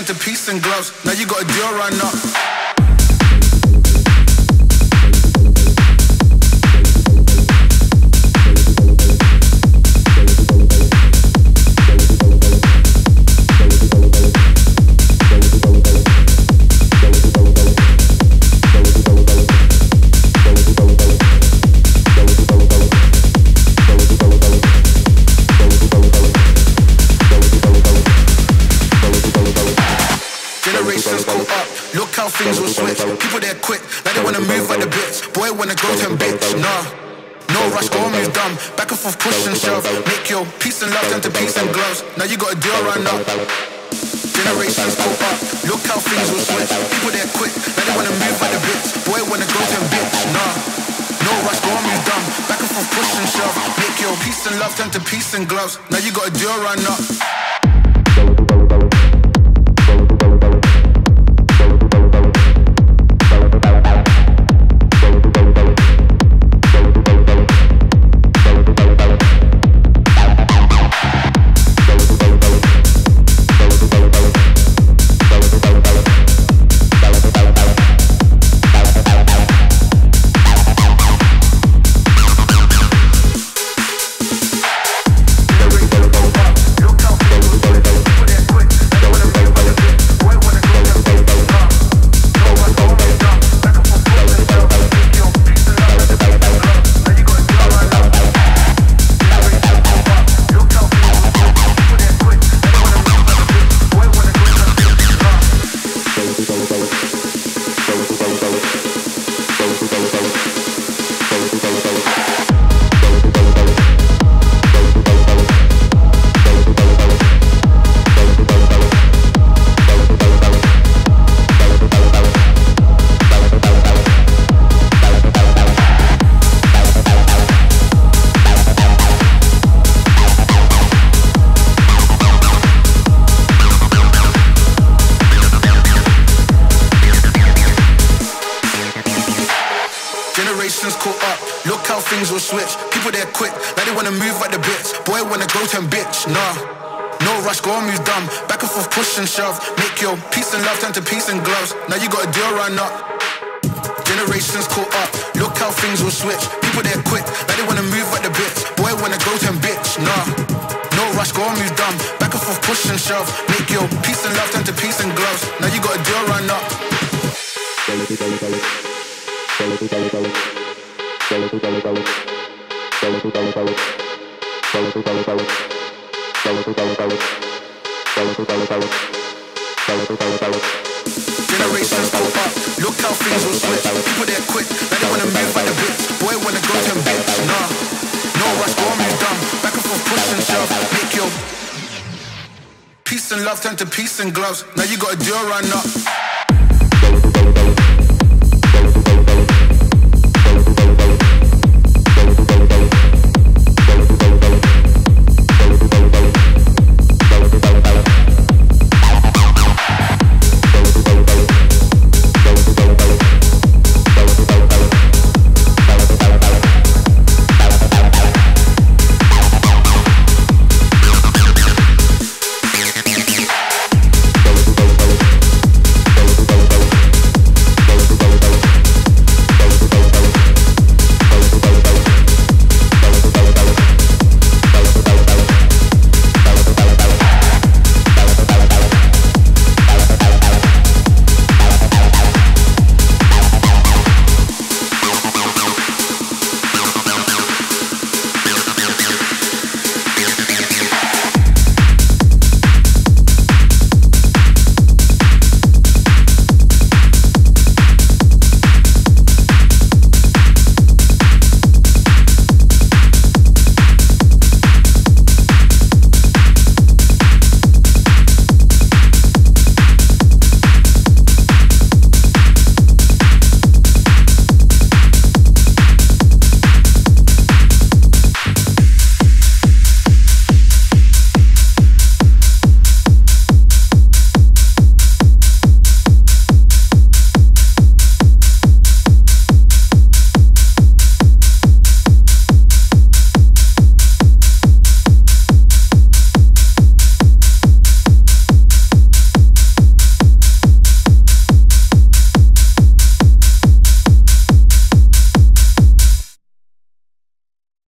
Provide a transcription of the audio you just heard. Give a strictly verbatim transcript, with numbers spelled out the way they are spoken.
to peace and gloves. Now you got a deal run up. Things will switch, people they're quick, like they wanna move like the bits. Boy wanna go to him, bitch, nah. No rush, go move dumb. Back and forth, push and shove. Make your peace and love turn to peace and gloves. Now you got a deal run up. Generations caught up, look how things will switch. People they're quick, like they wanna move like the bits. Boy wanna go to him, bitch, nah. No rush, go move dumb. Back and forth, push and shove. Make your peace and love turn to peace and gloves. Now you got a deal run up. Things will switch, people they're quick, like they wanna move like the bits. Boy wanna go to him, bitch, nah. No rush, go move dumb. Back and forth, push and shove. Make your peace and love turn to peace and gloves. Now you got a deal run up. Generations caught up, look how things will switch. People they're quick, like they wanna move like the bits. Boy wanna go to him, bitch, nah. No rush, go move dumb. Back and forth, push and shove. Make your peace and love turn to peace and gloves. Now you got a deal run up. Generations go up, look how things will switch. People they're quick, like they wanna move like the bits. Boy wanna go to him, bitch, nah. No rush, go move dumb. Back and forth, push and shove. Make your peace and love turn to peace and gloves. Now you got a deal run up.